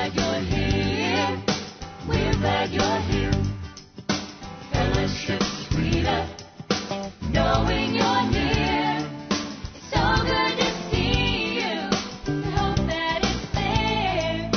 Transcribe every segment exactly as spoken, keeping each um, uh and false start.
glad you're here. We're glad you're here. Fellowship's sweeter, knowing you're near. It's so good to see you. We hope that it's there.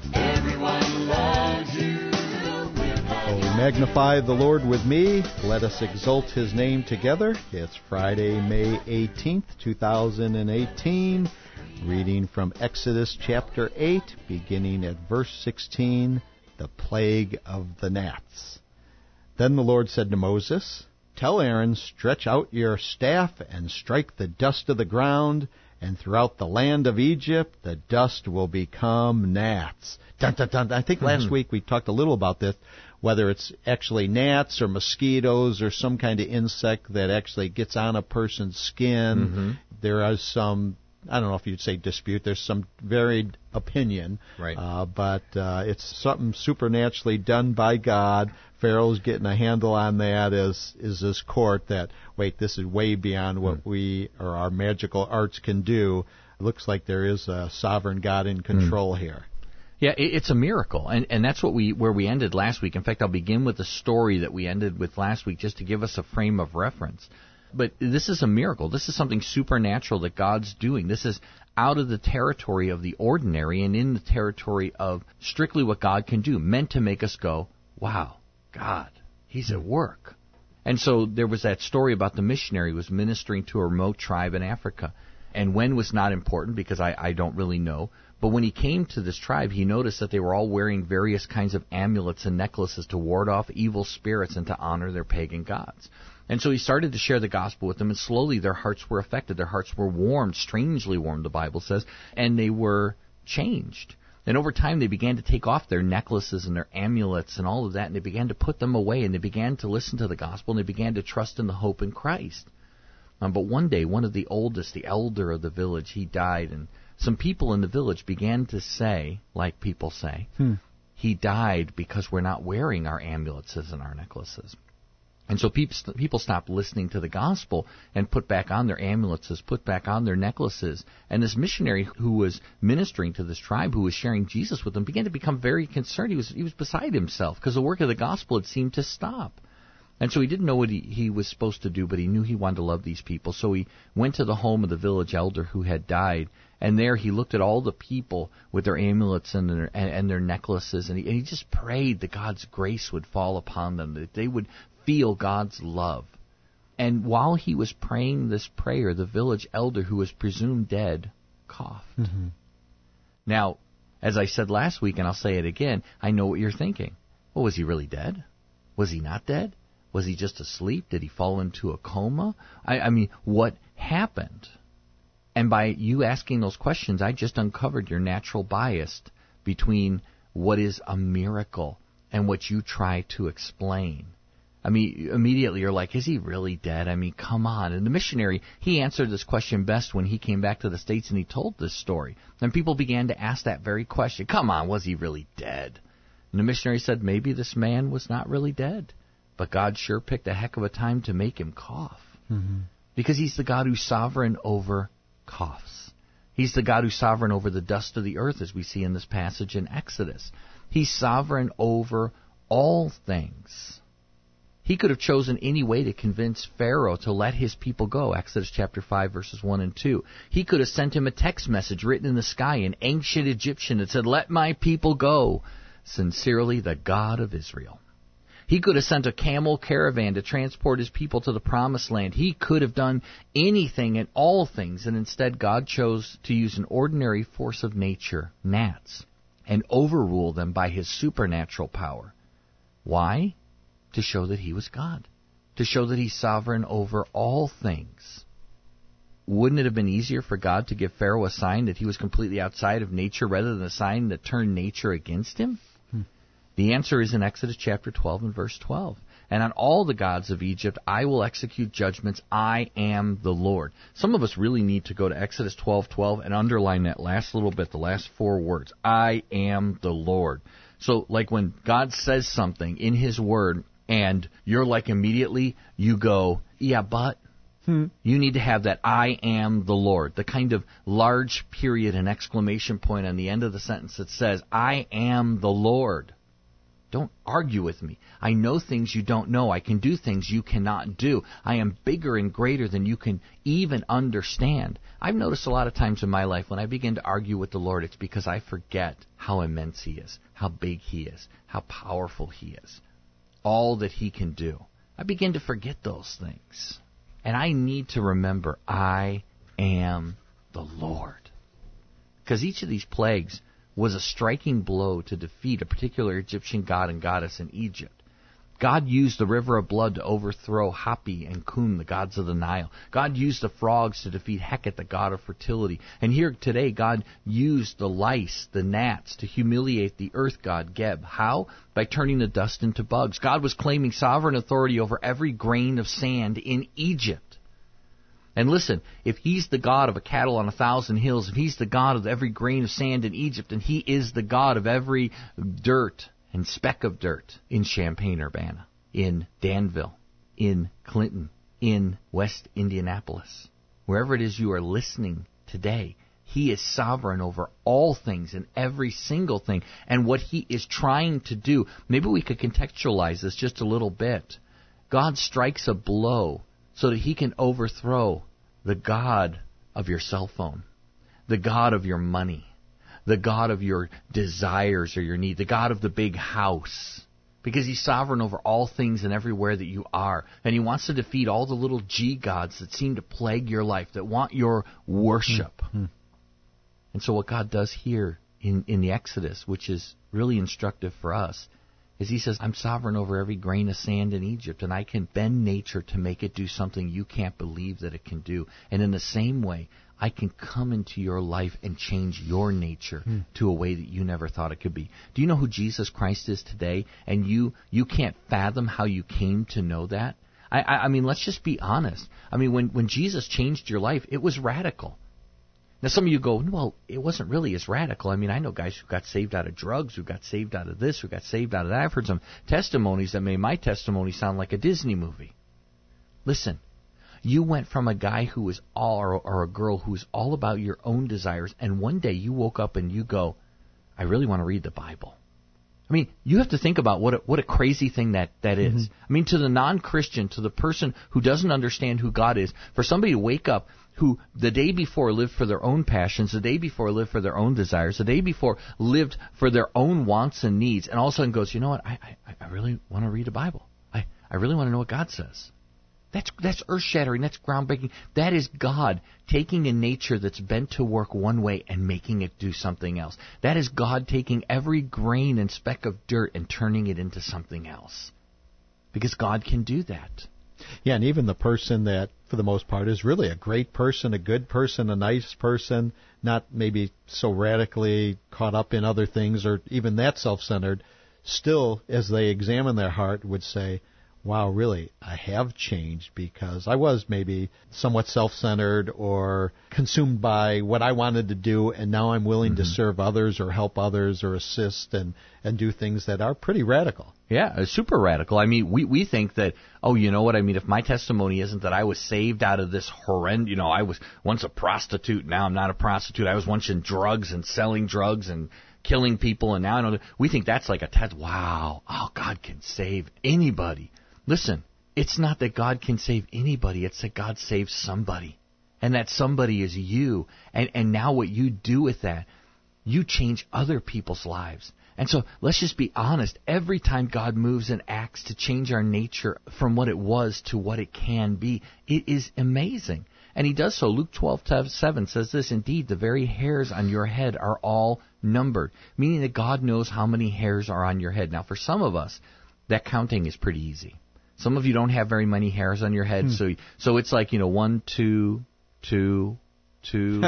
Everyone loves you. We're glad Oh, you're magnify the Lord with me. Let us exalt His name together. It's Friday, May eighteenth, two thousand eighteen. Reading from Exodus chapter eight, beginning at verse sixteen, the plague of the gnats. Then the Lord said to Moses, "Tell Aaron, stretch out your staff and strike the dust of the ground, and throughout the land of Egypt the dust will become gnats." Dun, dun, dun. I think last mm-hmm. week we talked a little about this, whether it's actually gnats or mosquitoes or some kind of insect that actually gets on a person's skin. Mm-hmm. There are some, I don't know if you'd say dispute, there's some varied opinion, right. uh, but uh, it's something supernaturally done by God. Pharaoh's getting a handle on that as is this court that, wait, this is way beyond what mm. we or our magical arts can do. It looks like there is a sovereign God in control mm. here. Yeah, it's a miracle, and and that's what we where we ended last week. In fact, I'll begin with the story that we ended with last week just to give us a frame of reference. But this is a miracle. This is something supernatural that God's doing. This is out of the territory of the ordinary and in the territory of strictly what God can do, meant to make us go, wow, God, He's at work. And so there was that story about the missionary who was ministering to a remote tribe in Africa. And when was not important because I, I don't really know. But when he came to this tribe, he noticed that they were all wearing various kinds of amulets and necklaces to ward off evil spirits and to honor their pagan gods. And so he started to share the gospel with them, and slowly their hearts were affected. Their hearts were warmed, strangely warmed, the Bible says, and they were changed. And over time they began to take off their necklaces and their amulets and all of that, and they began to put them away, and they began to listen to the gospel, and they began to trust in the hope in Christ. Um, but one day, one of the oldest, the elder of the village, he died, and some people in the village began to say, like people say, hmm. he died because we're not wearing our amulets and our necklaces. And so people, people stopped listening to the gospel and put back on their amulets, put back on their necklaces. And this missionary who was ministering to this tribe, who was sharing Jesus with them, began to become very concerned. He was he was beside himself because the work of the gospel had seemed to stop. And so he didn't know what he, he was supposed to do, but he knew he wanted to love these people. So he went to the home of the village elder who had died, and there he looked at all the people with their amulets and their, and, and their necklaces, and he, and he just prayed that God's grace would fall upon them, that they would feel God's love. And while he was praying this prayer, the village elder, who was presumed dead, coughed. Mm-hmm. Now, as I said last week, and I'll say it again, I know what you're thinking. Well, was he really dead? Was he not dead? Was he just asleep? Did he fall into a coma? I, I mean, what happened? And by you asking those questions, I just uncovered your natural bias between what is a miracle and what you try to explain. I mean, immediately you're like, is he really dead? I mean, come on. And the missionary, he answered this question best when he came back to the States and he told this story. And people began to ask that very question. Come on, was he really dead? And the missionary said, maybe this man was not really dead, but God sure picked a heck of a time to make him cough. Mm-hmm. Because he's the God who's sovereign over coughs. He's the God who's sovereign over the dust of the earth, as we see in this passage in Exodus. He's sovereign over all things. He could have chosen any way to convince Pharaoh to let his people go, Exodus chapter five, verses one and two. He could have sent him a text message written in the sky in ancient Egyptian that said, "Let my people go. Sincerely, the God of Israel." He could have sent a camel caravan to transport his people to the promised land. He could have done anything and all things, and instead God chose to use an ordinary force of nature, gnats, and overrule them by his supernatural power. Why? To show that he was God, to show that he's sovereign over all things. Wouldn't it have been easier for God to give Pharaoh a sign that he was completely outside of nature rather than a sign that turned nature against him? Hmm. The answer is in Exodus chapter twelve and verse twelve. And on all the gods of Egypt I will execute judgments. I am the Lord. Some of us really need to go to Exodus twelve twelve and underline that last little bit, the last four words. I am the Lord. So like when God says something in his word, and you're like immediately, you go, yeah, but, Hmm. You need to have that I am the Lord, the kind of large period and exclamation point on the end of the sentence that says, I am the Lord. Don't argue with me. I know things you don't know. I can do things you cannot do. I am bigger and greater than you can even understand. I've noticed a lot of times in my life when I begin to argue with the Lord, it's because I forget how immense He is, how big He is, how powerful He is, all that He can do. I begin to forget those things. And I need to remember, I am the Lord. Because each of these plagues was a striking blow to defeat a particular Egyptian god and goddess in Egypt. God used the river of blood to overthrow Hapi and Kun, the gods of the Nile. God used the frogs to defeat Heket, the god of fertility. And here today, God used the lice, the gnats, to humiliate the earth god Geb. How? By turning the dust into bugs. God was claiming sovereign authority over every grain of sand in Egypt. And listen, if He's the God of a cattle on a thousand hills, if He's the God of every grain of sand in Egypt, and He is the God of every dirt and speck of dirt in Champaign-Urbana, in Danville, in Clinton, in West Indianapolis, wherever it is you are listening today, He is sovereign over all things and every single thing. And what He is trying to do, maybe we could contextualize this just a little bit. God strikes a blow so that He can overthrow the God of your cell phone, the God of your money, the God of your desires or your need, the God of the big house, because He's sovereign over all things and everywhere that you are. And He wants to defeat all the little G gods that seem to plague your life, that want your worship. Mm-hmm. And so what God does here in, in the Exodus, which is really instructive for us, is He says, I'm sovereign over every grain of sand in Egypt, and I can bend nature to make it do something you can't believe that it can do. And in the same way, I can come into your life and change your nature hmm. to a way that you never thought it could be. Do you know who Jesus Christ is today? And you you can't fathom how you came to know that? I, I, I mean, let's just be honest. I mean, when, when Jesus changed your life, it was radical. Now, some of you go, well, it wasn't really as radical. I mean, I know guys who got saved out of drugs, who got saved out of this, who got saved out of that. I've heard some testimonies that made my testimony sound like a Disney movie. Listen, you went from a guy who was all, or, or a girl who was all about your own desires, and one day you woke up and you go, I really want to read the Bible. I mean, you have to think about what a, what a crazy thing that, that is. Mm-hmm. I mean, to the non-Christian, to the person who doesn't understand who God is, for somebody to wake up who the day before lived for their own passions, the day before lived for their own desires, the day before lived for their own wants and needs, and all of a sudden goes, you know what, I, I, I really want to read the Bible. I, I really want to know what God says. That's that's earth-shattering. That's groundbreaking. That is God taking a nature that's bent to work one way and making it do something else. That is God taking every grain and speck of dirt and turning it into something else. Because God can do that. Yeah, and even the person that, for the most part, is really a great person, a good person, a nice person, not maybe so radically caught up in other things or even that self-centered, still, as they examine their heart, would say, wow, really, I have changed because I was maybe somewhat self-centered or consumed by what I wanted to do, and now I'm willing mm-hmm. to serve others or help others or assist and, and do things that are pretty radical. Yeah, super radical. I mean, we, we think that, oh, you know what, I mean, if my testimony isn't that I was saved out of this horrendous, you know, I was once a prostitute, now I'm not a prostitute, I was once in drugs and selling drugs and killing people, and now I don't, we think that's like a test. Wow, oh, God can save anybody. Listen, it's not that God can save anybody, it's that God saves somebody. And that somebody is you. And, and now what you do with that, you change other people's lives. And so let's just be honest. Every time God moves and acts to change our nature from what it was to what it can be, it is amazing. And He does so. Luke twelve seven says this, indeed, the very hairs on your head are all numbered, meaning that God knows how many hairs are on your head. Now, for some of us, that counting is pretty easy. Some of you don't have very many hairs on your head, hmm. so so it's like, you know, one, two, two, two.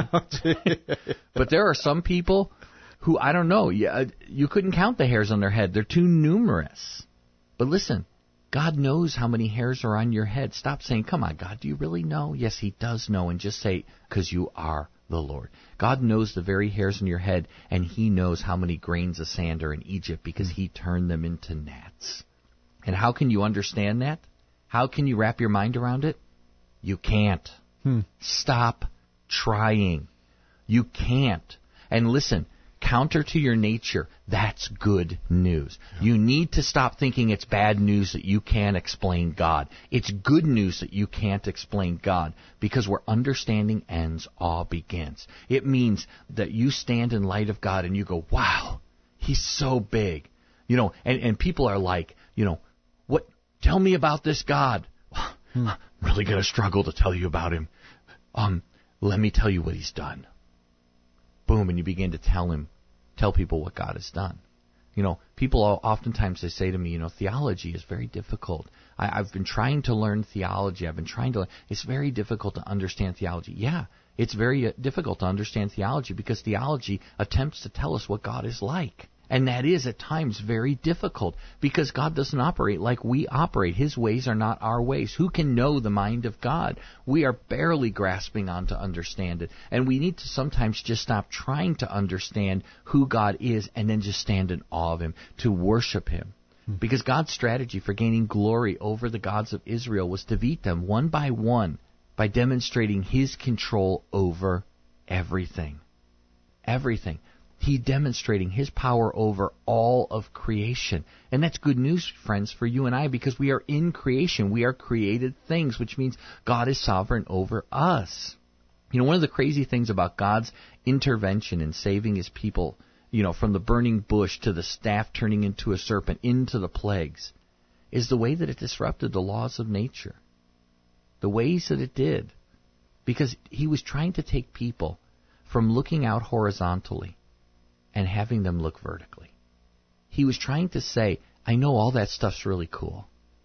But there are some people who, I don't know, you, you couldn't count the hairs on their head. They're too numerous. But listen, God knows how many hairs are on your head. Stop saying, come on, God, do you really know? Yes, He does know, and just say, because you are the Lord. God knows the very hairs on your head, and He knows how many grains of sand are in Egypt because He turned them into gnats. And how can you understand that? How can you wrap your mind around it? You can't. Hmm. Stop trying. You can't. And listen, counter to your nature, that's good news. You need to stop thinking it's bad news that you can't explain God. It's good news that you can't explain God, because where understanding ends, awe begins. It means that you stand in light of God and you go, wow, He's so big. You know, and, and people are like, you know, what? Tell me about this God. Hmm. I'm really going to struggle to tell you about Him. Um, let me tell you what He's done. Boom, and you begin to tell him, tell people what God has done. You know, people oftentimes they say to me, you know, theology is very difficult. I, I've been trying to learn theology. I've been trying to learn. It's very difficult to understand theology. Yeah, it's very uh, difficult to understand theology because theology attempts to tell us what God is like. And that is at times very difficult because God doesn't operate like we operate. His ways are not our ways. Who can know the mind of God? We are barely grasping on to understand it. And we need to sometimes just stop trying to understand who God is and then just stand in awe of Him, to worship Him. Hmm. Because God's strategy for gaining glory over the gods of Israel was to defeat them one by one by demonstrating His control over everything. Everything. He demonstrating His power over all of creation. And that's good news, friends, for you and I, because we are in creation. We are created things, which means God is sovereign over us. You know, one of the crazy things about God's intervention in saving His people, you know, from the burning bush to the staff turning into a serpent, into the plagues, is the way that it disrupted the laws of nature. The ways that it did. Because He was trying to take people from looking out horizontally and having them look vertically. He was trying to say, I know all that stuff's really cool.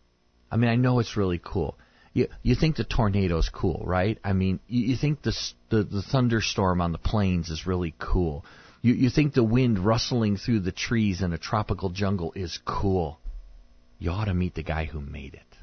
I mean, I know it's really cool. You you think the tornado's cool, right? I mean, you, you think the, the the thunderstorm on the plains is really cool. You you think the wind rustling through the trees in a tropical jungle is cool. You ought to meet the guy who made it.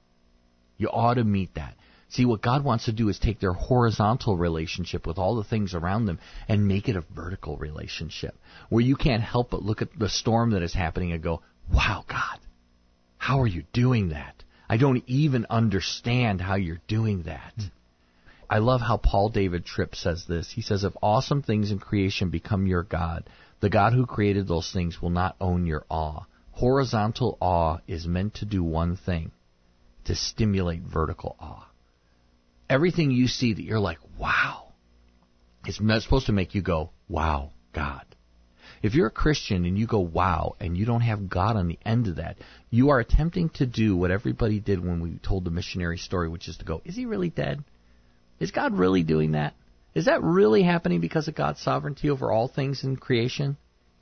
You ought to meet that. See, what God wants to do is take their horizontal relationship with all the things around them and make it a vertical relationship where you can't help but look at the storm that is happening and go, wow, God, how are you doing that? I don't even understand how you're doing that. I love how Paul David Tripp says this. He says, if awesome things in creation become your God, the God who created those things will not own your awe. Horizontal awe is meant to do one thing, to stimulate vertical awe. Everything you see that you're like, wow, it's supposed to make you go, wow, God. If you're a Christian and you go, wow, and you don't have God on the end of that, you are attempting to do what everybody did when we told the missionary story, which is to go, is He really dead? Is God really doing that? Is that really happening because of God's sovereignty over all things in creation?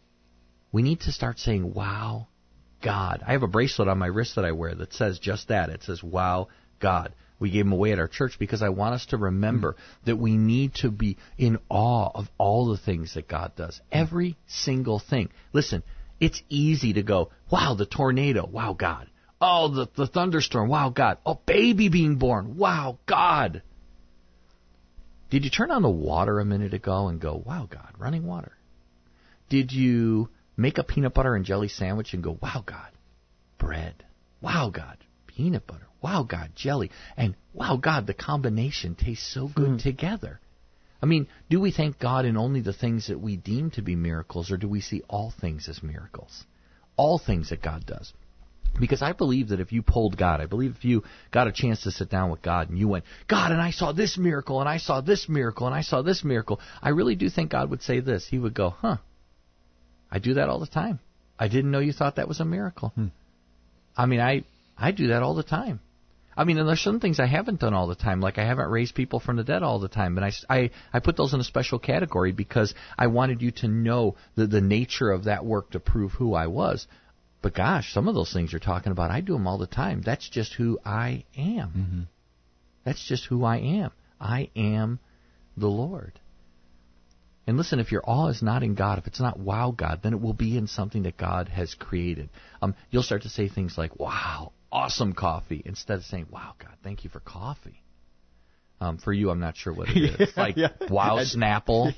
We need to start saying, wow, God. I have a bracelet on my wrist that I wear that says just that. It says, wow, God. We gave them away at our church because I want us to remember mm. that we need to be in awe of all the things that God does. Every single thing. Listen, it's easy to go, wow, the tornado, wow, God. Oh, the, the thunderstorm, wow, God. Oh, baby being born, wow, God. Did you turn on the water a minute ago and go, wow, God, running water? Did you make a peanut butter and jelly sandwich and go, wow, God, bread, wow, God, peanut butter. Wow, God, jelly. And wow, God, the combination tastes so good mm. together. I mean, do we thank God in only the things that we deem to be miracles, or do we see all things as miracles? All things that God does. Because I believe that if you polled God, I believe if you got a chance to sit down with God and you went, God, and I saw this miracle, and I saw this miracle, and I saw this miracle, I really do think God would say this. He would go, huh, I do that all the time. I didn't know you thought that was a miracle. Hmm. I mean, I, I do that all the time. I mean, and there's some things I haven't done all the time, like I haven't raised people from the dead all the time. And I, I, I put those in a special category because I wanted you to know the, the nature of that work to prove who I was. But gosh, some of those things you're talking about, I do them all the time. That's just who I am. Mm-hmm. That's just who I am. I am the Lord. And listen, if your awe is not in God, if it's not wow God, then it will be in something that God has created. Um, you'll start to say things like, wow, awesome coffee, instead of saying, wow, God, thank you for coffee. Um, for you, I'm not sure what it is. yeah, It's like, yeah. wow, Snapple.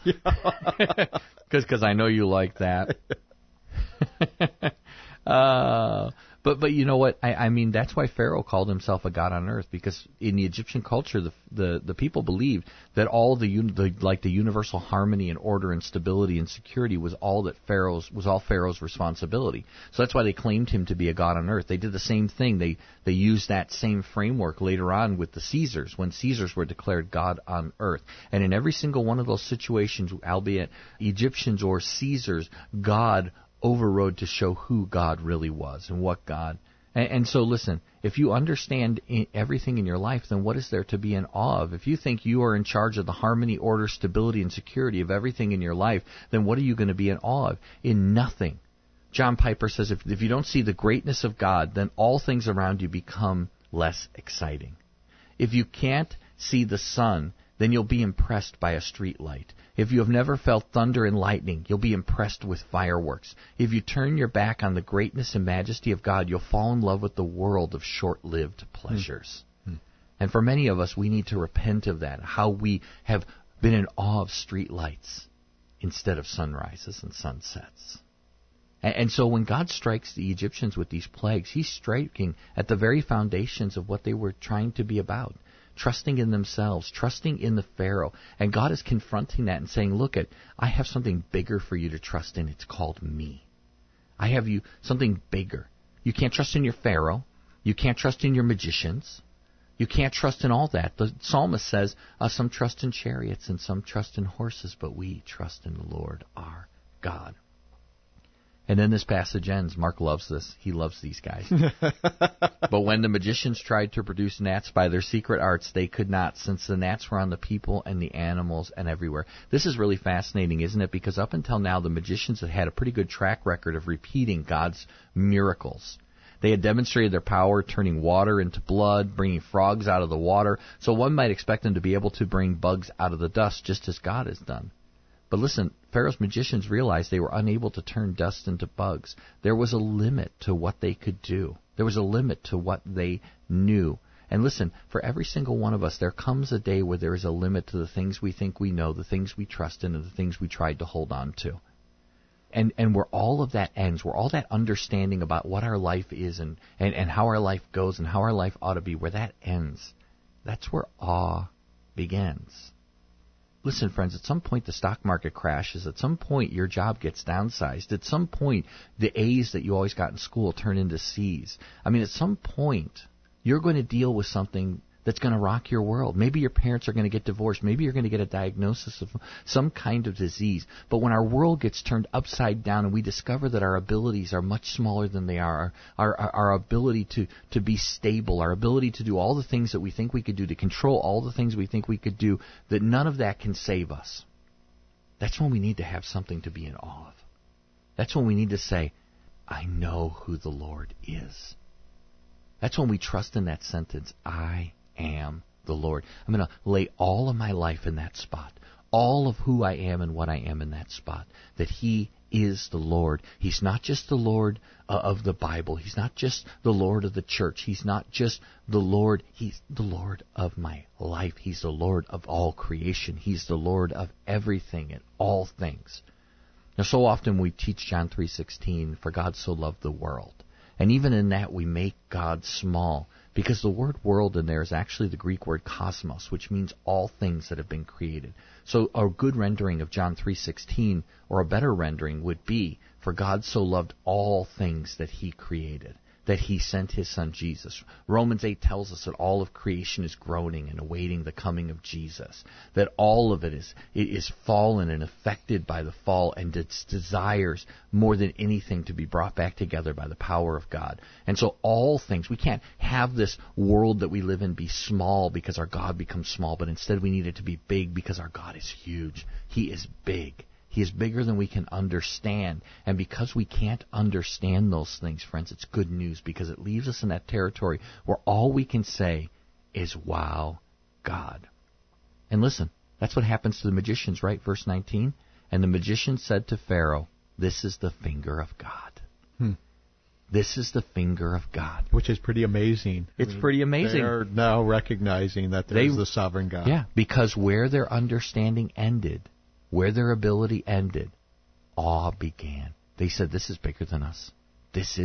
Because I know you like that. uh, But but you know what? I, I mean, that's why Pharaoh called himself a god on earth, because in the Egyptian culture, the the, the people believed that all the, un, the like the universal harmony and order and stability and security was all that Pharaoh's was all Pharaoh's responsibility. So that's why they claimed him to be a god on earth. They did the same thing. They they used that same framework later on with the Caesars, when Caesars were declared god on earth. And in every single one of those situations, albeit Egyptians or Caesars, God overrode to show who God really was and what God. And, and so listen, if you understand in everything in your life, then what is there to be in awe of? If you think you are in charge of the harmony, order, stability, and security of everything in your life, then what are you going to be in awe of? In nothing. John Piper says, if, if you don't see the greatness of God, then all things around you become less exciting. If you can't see the sun, then you'll be impressed by a street light. If you have never felt thunder and lightning, you'll be impressed with fireworks. If you turn your back on the greatness and majesty of God, you'll fall in love with the world of short-lived pleasures. Mm. And for many of us, we need to repent of that, how we have been in awe of street lights instead of sunrises and sunsets. And, and so when God strikes the Egyptians with these plagues, he's striking at the very foundations of what they were trying to be about. Trusting in themselves, trusting in the Pharaoh. And God is confronting that and saying, look, at, I have something bigger for you to trust in. It's called me. I have you something bigger. You can't trust in your Pharaoh. You can't trust in your magicians. You can't trust in all that. The psalmist says, uh, some trust in chariots and some trust in horses, but we trust in the Lord our God. And then this passage ends. Mark loves this. He loves these guys. But when the magicians tried to produce gnats by their secret arts, they could not, since the gnats were on the people and the animals and everywhere. This is really fascinating, isn't it? Because up until now, the magicians had had a pretty good track record of repeating God's miracles. They had demonstrated their power, turning water into blood, bringing frogs out of the water. So one might expect them to be able to bring bugs out of the dust, just as God has done. But listen, Pharaoh's magicians realized they were unable to turn dust into bugs. There was a limit to what they could do. There was a limit to what they knew. And listen, for every single one of us, there comes a day where there is a limit to the things we think we know, the things we trust in, and the things we tried to hold on to. And and where all of that ends, where all that understanding about what our life is and, and, and how our life goes and how our life ought to be, where that ends, that's where awe begins. Listen, friends, at some point the stock market crashes. At some point your job gets downsized. At some point the A's that you always got in school turn into C's. I mean, at some point you're going to deal with something that's going to rock your world. Maybe your parents are going to get divorced. Maybe you're going to get a diagnosis of some kind of disease. But when our world gets turned upside down and we discover that our abilities are much smaller than they are, our, our, our ability to, to be stable, our ability to do all the things that we think we could do, to control all the things we think we could do, that none of that can save us, that's when we need to have something to be in awe of. That's when we need to say, I know who the Lord is. That's when we trust in that sentence, I am the Lord. I'm going to lay all of my life in that spot, all of who I am and what I am in that spot, that He is the Lord. He's not just the Lord uh, of the Bible. He's not just the Lord of the church. He's not just the Lord. He's the Lord of my life. He's the Lord of all creation. He's the Lord of everything and all things. Now, so often we teach John three sixteen, for God so loved the world. And even in that we make God small, because the word world in there is actually the Greek word cosmos, which means all things that have been created. So a good rendering of John three sixteen, or a better rendering, would be, for God so loved all things that He created, that He sent His Son Jesus. Romans eight tells us that all of creation is groaning and awaiting the coming of Jesus, that all of it is, it is fallen and affected by the fall, and its desires more than anything to be brought back together by the power of God. And so all things, we can't have this world that we live in be small because our God becomes small, but instead we need it to be big because our God is huge. He is big. He is bigger than we can understand. And because we can't understand those things, friends, it's good news, because it leaves us in that territory where all we can say is, wow, God. And listen, that's what happens to the magicians, right? Verse nineteen. And the magician said to Pharaoh, this is the finger of God. Hmm. This is the finger of God. Which is pretty amazing. It's I mean, pretty amazing. They're now recognizing that there's they, the sovereign God. Yeah, because where their understanding ended, where their ability ended, awe began. They said, this is bigger than us. This is the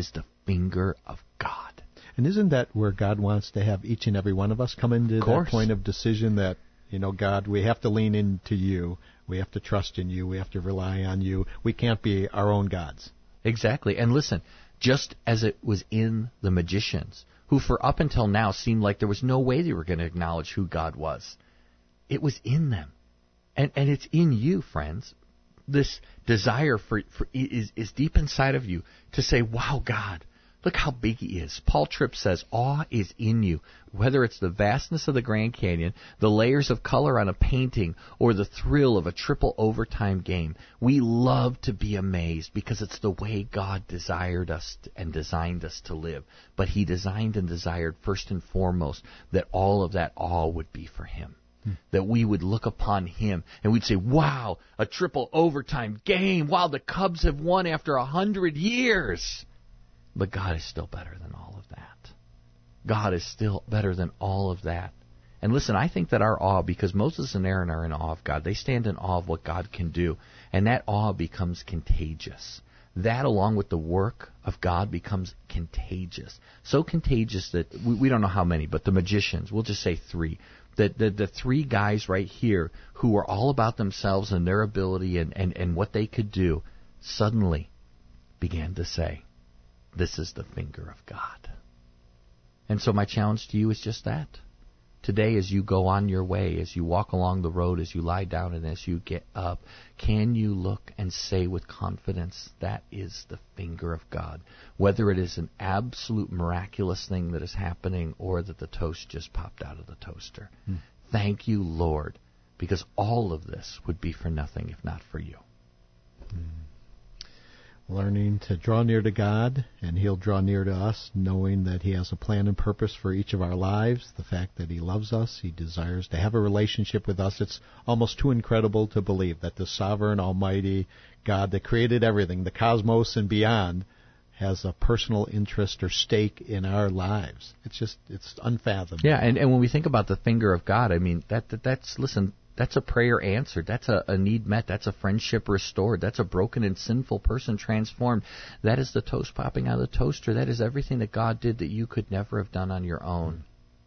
finger of God. And isn't that where God wants to have each and every one of us come into that point of decision that, you know, God, we have to lean into you. We have to trust in you. We have to rely on you. We can't be our own gods. Exactly. And listen, just as it was in the magicians, who for up until now seemed like there was no way they were going to acknowledge who God was, it was in them. And and it's in you, friends. This desire for, for is, is deep inside of you to say, wow, God, look how big he is. Paul Tripp says, awe is in you. Whether it's the vastness of the Grand Canyon, the layers of color on a painting, or the thrill of a triple overtime game, we love to be amazed because it's the way God desired us and designed us to live. But he designed and desired first and foremost that all of that awe would be for him. That we would look upon him and we'd say, wow, a triple overtime game. Wow, the Cubs have won after a hundred years. But God is still better than all of that. God is still better than all of that. And listen, I think that our awe, because Moses and Aaron are in awe of God, they stand in awe of what God can do. And that awe becomes contagious. That, along with the work of God, becomes contagious. So contagious that we, we don't know how many, but the magicians, we'll just say three. The, the, the three guys right here who were all about themselves and their ability and, and, and what they could do suddenly began to say, this is the finger of God. And so my challenge to you is just that. Today, as you go on your way, as you walk along the road, as you lie down and as you get up, can you look and say with confidence, that is the finger of God? Whether it is an absolute miraculous thing that is happening or that the toast just popped out of the toaster. Hmm. Thank you, Lord, because all of this would be for nothing if not for you. Hmm. Learning to draw near to God, and he'll draw near to us, knowing that he has a plan and purpose for each of our lives, the fact that he loves us, he desires to have a relationship with us. It's almost too incredible to believe that the sovereign, almighty God that created everything, the cosmos and beyond, has a personal interest or stake in our lives. It's just, it's unfathomable. Yeah, and, and when we think about the finger of God, I mean, that, that that's, listen, that's a prayer answered. That's a, a need met. That's a friendship restored. That's a broken and sinful person transformed. That is the toast popping out of the toaster. That is everything that God did that you could never have done on your own.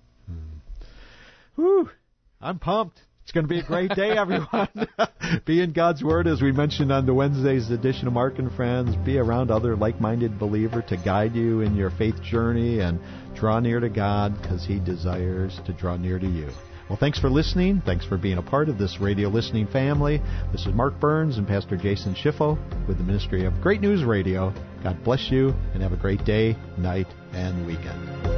Mm-hmm. Whew, I'm pumped. It's going to be a great day, everyone. Be in God's Word, as we mentioned on the Wednesday's edition of Mark and Friends. Be around other like-minded believers to guide you in your faith journey and draw near to God because he desires to draw near to you. Well, thanks for listening. Thanks for being a part of this radio listening family. This is Mark Burns and Pastor Jason Schiffo with the Ministry of Great News Radio. God bless you and have a great day, night, and weekend.